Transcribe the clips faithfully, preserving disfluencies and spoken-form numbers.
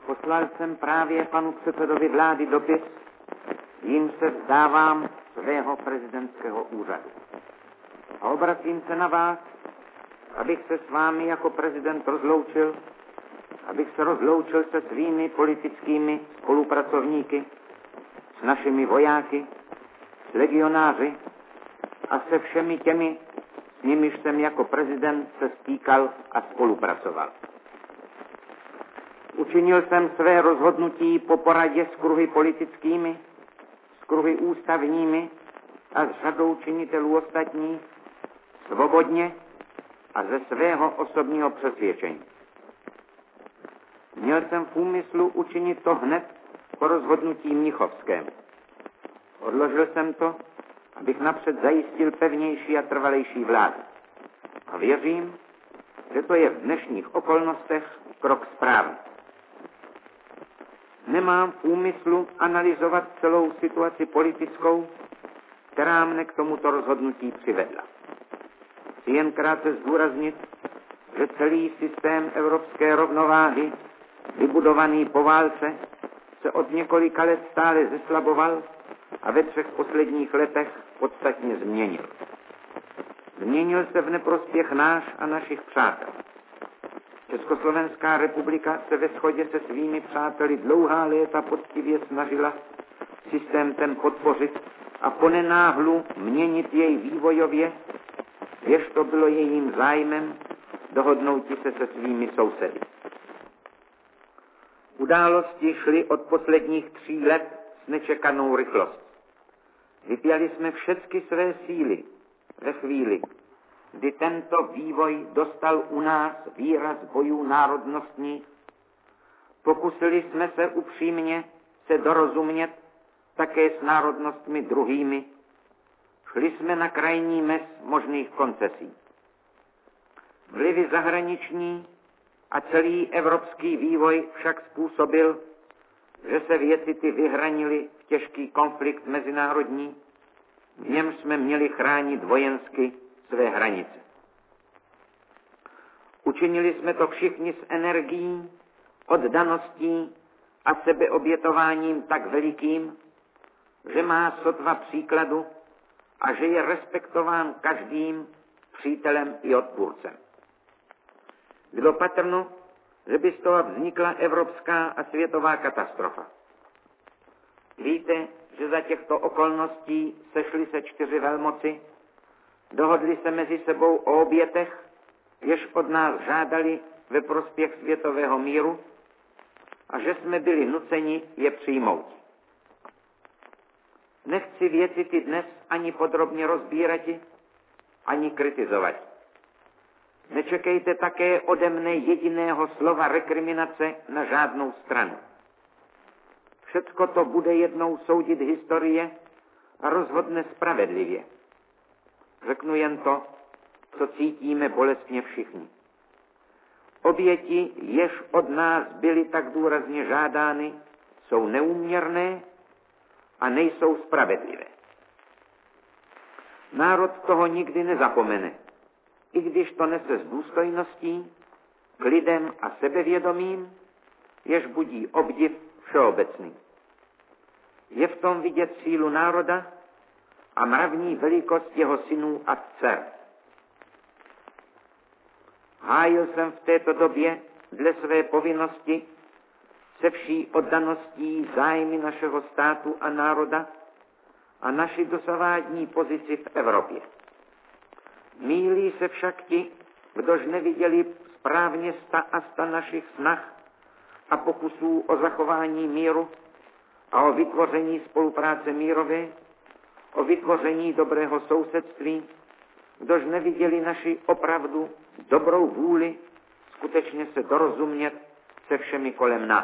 Poslal jsem právě panu předsedovi vlády dopis, jím se vzdávám svého prezidentského úřadu. A obracím se na vás, abych se s vámi jako prezident rozloučil, abych se rozloučil se svými politickými spolupracovníky, s našimi vojáky, s legionáři a se všemi těmi, s nimiž jsem jako prezident se stýkal a spolupracoval. Učinil jsem své rozhodnutí po poradě s kruhy politickými, s kruhy ústavními a s řadou činitelů ostatních, svobodně a ze svého osobního přesvědčení. Měl jsem v úmyslu učinit to hned po rozhodnutí mnichovském. Odložil jsem to, abych napřed zajistil pevnější a trvalejší vládu. A věřím, že to je v dnešních okolnostech krok správný. Nemám v úmyslu analyzovat celou situaci politickou, která mne k tomuto rozhodnutí přivedla. Chci jen krátce zdůraznit, že celý systém evropské rovnováhy, vybudovaný po válce, se od několika let stále zeslaboval a ve třech posledních letech podstatně změnil. Změnil se v neprospěch náš a našich přátel. Československá republika se ve shodě se svými přáteli dlouhá léta poctivě snažila systém ten podpořit a ponenáhlu měnit jej vývojově, jež to bylo jejím zájmem dohodnouti se se svými sousedy. Události šly od posledních tří let s nečekanou rychlostí. Vypjali jsme všechny své síly ve chvíli, kdy tento vývoj dostal u nás výraz bojů národnostních. Pokusili jsme se upřímně se dorozumět také s národnostmi druhými. Šli jsme na krajní mez možných koncesí. Vlivy zahraniční a celý evropský vývoj však způsobil, že se věci ty vyhranily v těžký konflikt mezinárodní, v němž jsme měli chránit vojensky své hranice. Učinili jsme to všichni s energií, oddaností a sebeobětováním tak velikým, že má sotva příkladu a že je respektován každým přítelem i odpůrcem. Bylo patrno, že by z toho vznikla evropská a světová katastrofa. Víte, že za těchto okolností sešly se čtyři velmoci, dohodli se mezi sebou o obětech, jež od nás žádali ve prospěch světového míru a že jsme byli nuceni je přijmout. Nechci věci ty dnes ani podrobně rozbírati, ani kritizovat. Nečekejte také ode mne jediného slova rekriminace na žádnou stranu. Všecko to bude jednou soudit historie a rozhodne spravedlivě. Řeknu jen to, co cítíme bolestně všichni. Oběti, jež od nás byly tak důrazně žádány, jsou neúměrné a nejsou spravedlivé. Národ toho nikdy nezapomene, i když to nese s důstojností, klidem a sebevědomím, jež budí obdiv všeobecný. Je v tom vidět sílu národa a mravní velikost jeho synů a dcer. Hájil jsem v této době dle své povinnosti se vší oddaností zájmy našeho státu a národa a naši dosavádní pozici v Evropě. Mýlí se však ti, kdož neviděli správně sta a sta našich snah a pokusů o zachování míru a o vytvoření spolupráce mírové, o vytvoření dobrého sousedství, kdož neviděli naši opravdu dobrou vůli skutečně se dorozumět se všemi kolem nás.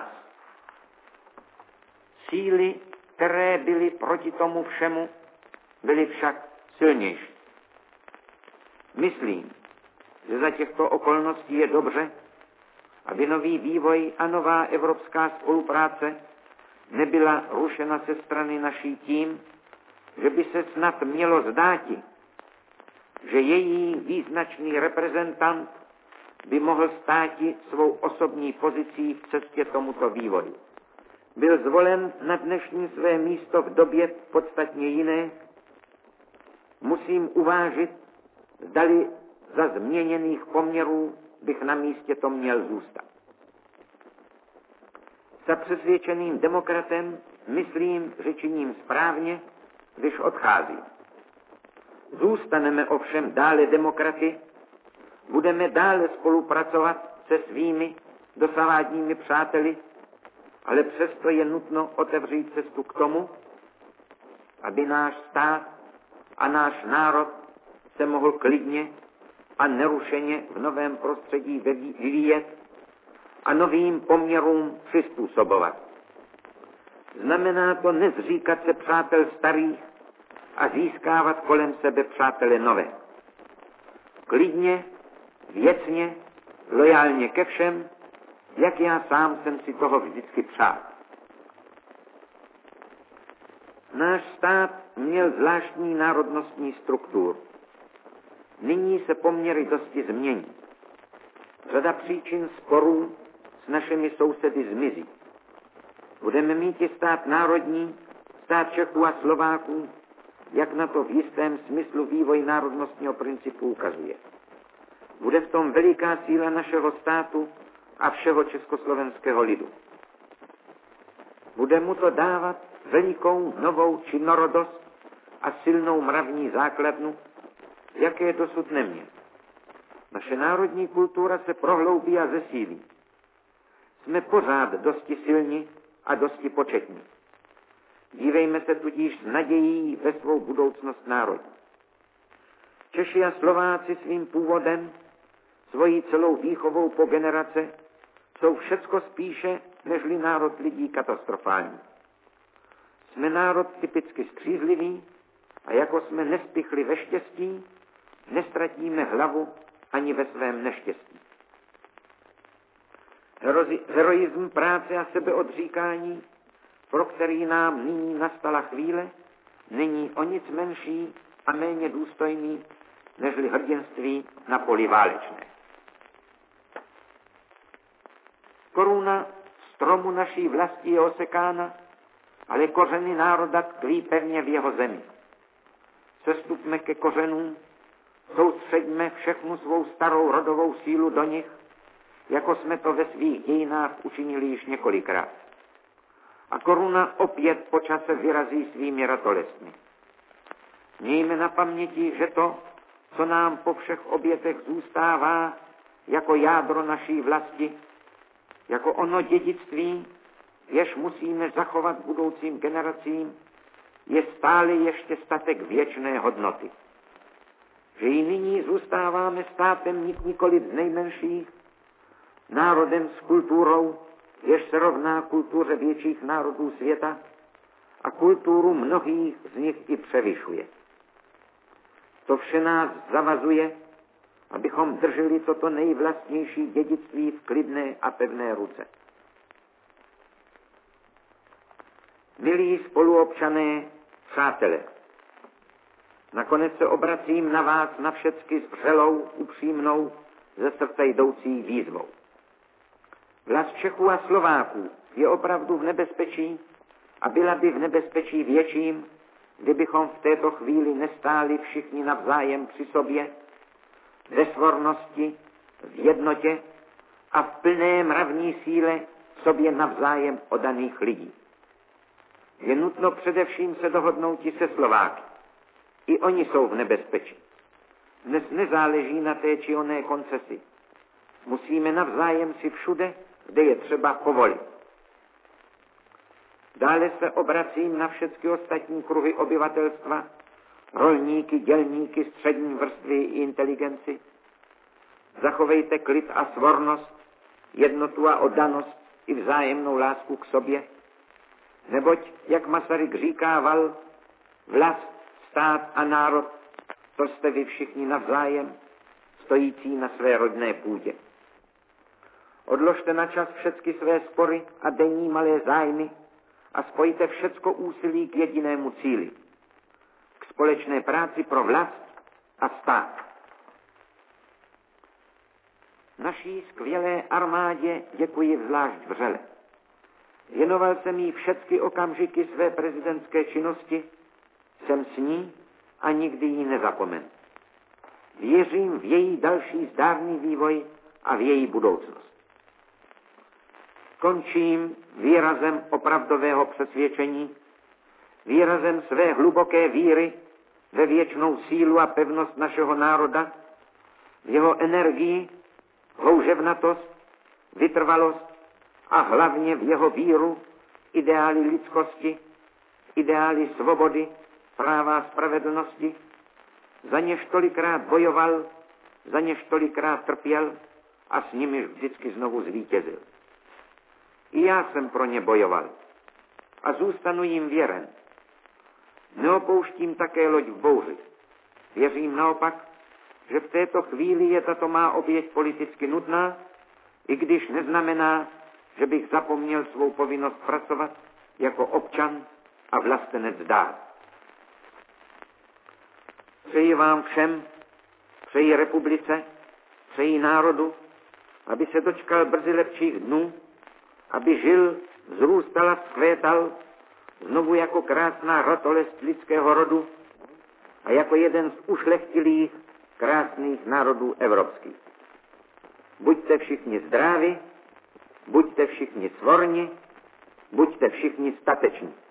Síly, které byly proti tomu všemu, byly však silnější. Myslím, že za těchto okolností je dobře, aby nový vývoj a nová evropská spolupráce nebyla rušena ze strany naší tím, že by se snad mělo zdáti, že její význačný reprezentant by mohl státi svou osobní pozicí v cestě tomuto vývoji. Byl zvolen na dnešní své místo v době podstatně jiné, musím uvážit, zdali za změněných poměrů bych na místě to měl zůstat. Za přesvědčeným demokratem myslím, že činím správně, když odcházím. Zůstaneme ovšem dále demokraty, budeme dále spolupracovat se svými dosavadními přáteli, ale přesto je nutno otevřít cestu k tomu, aby náš stát a náš národ se mohl klidně a nerušeně v novém prostředí vyvíjet a novým poměrům přizpůsobovat. Znamená to nezříkat se přátel starých a získávat kolem sebe přátele nové. Klidně, věcně, lojálně ke všem, jak já sám jsem si toho vždycky přál. Náš stát měl zvláštní národnostní strukturu. Nyní se poměry dosti změní. Řada příčin sporů s našimi sousedy zmizí. Budeme mít i stát národní, stát Čechů a Slováků, jak na to v jistém smyslu vývoj národnostního principu ukazuje. Bude v tom veliká síla našeho státu a všeho československého lidu. Bude mu to dávat velikou novou činorodost a silnou mravní základnu, jaké dosud neměl. Naše národní kultura se prohloubí a zesílí. Jsme pořád dosti silní a dosti početní. Dívejme se tudíž s nadějí ve svou budoucnost národní. Češi a Slováci svým původem, svojí celou výchovou po generace, jsou všecko spíše nežli národ lidí katastrofální. Jsme národ typicky střízlivý a jako jsme nespichli ve štěstí, nestratíme hlavu ani ve svém neštěstí. Herozi, heroism práce a sebeodříkání, pro který nám nyní nastala chvíle, není o nic menší a méně důstojný, nežli hrdinství na poli válečné. Koruna stromu naší vlasti je osekána, ale kořeny národa tkví pevně v jeho zemi. Sestupme ke kořenům, soustřeďme všechnu svou starou rodovou sílu do nich, jako jsme to ve svých dějinách učinili již několikrát. A koruna opět po čase vyrazí svými ratolestmi. Mějme na paměti, že to, co nám po všech obětech zůstává jako jádro naší vlasti, jako ono dědictví, jež musíme zachovat budoucím generacím, je stále ještě statek věčné hodnoty. Že i nyní zůstáváme státem nikoliv z nejmenších, národem s kulturou, jež se rovná kultuře větších národů světa a kulturu mnohých z nich i převyšuje. To vše nás zavazuje, abychom drželi toto nejvlastnější dědictví v klidné a pevné ruce. Milí spoluobčané, přátelé, nakonec se obracím na vás na všecky s vřelou, upřímnou, ze srdce jdoucí výzvou. Vlast Čechů a Slováků je opravdu v nebezpečí a byla by v nebezpečí větším, kdybychom v této chvíli nestáli všichni navzájem při sobě, ve svornosti, v jednotě a v plné mravní síle sobě navzájem oddaných lidí. Je nutno především se dohodnout i se Slováky. I oni jsou v nebezpečí. Dnes nezáleží na té či oné koncesi. Musíme navzájem si všude, kde je třeba, povolit. Dále se obracím na všechny ostatní kruhy obyvatelstva, rolníky, dělníky, střední vrstvy i inteligenci. Zachovejte klid a svornost, jednotu a oddanost i vzájemnou lásku k sobě. Neboť, jak Masaryk říkával, vlast, stát a národ, to jste vy všichni navzájem, stojící na své rodné půdě. Odložte na čas všechny své spory a denní malé zájmy a spojte všecko úsilí k jedinému cíli. K společné práci pro vlast a stát. Naší skvělé armádě děkuji zvlášť vřele. Věnoval jsem jí všechny okamžiky své prezidentské činnosti, jsem s ní a nikdy ji nezapomenu. Věřím v její další zdárný vývoj a v její budoucnost. Končím výrazem opravdového přesvědčení, výrazem své hluboké víry ve věčnou sílu a pevnost našeho národa, v jeho energii, houževnatost, vytrvalost a hlavně v jeho víru, ideály lidskosti, ideály svobody, práva a spravedlnosti, za něž tolikrát bojoval, za něž tolikrát trpěl a s nimiž vždycky znovu zvítězil. I já jsem pro ně bojoval a zůstanu jim věren. Neopouštím také loď v bouři. Věřím naopak, že v této chvíli je tato má oběť politicky nutná, i když neznamená, že bych zapomněl svou povinnost pracovat jako občan a vlastenec dál. Přeji vám všem, přeji republice, přeji národu, aby se dočkal brzy lepších dnů, aby žil, vzrůstal a vzkvétal znovu jako krásná ratolest lidského rodu a jako jeden z ušlechtilých krásných národů evropských. Buďte všichni zdraví, buďte všichni svorni, buďte všichni stateční.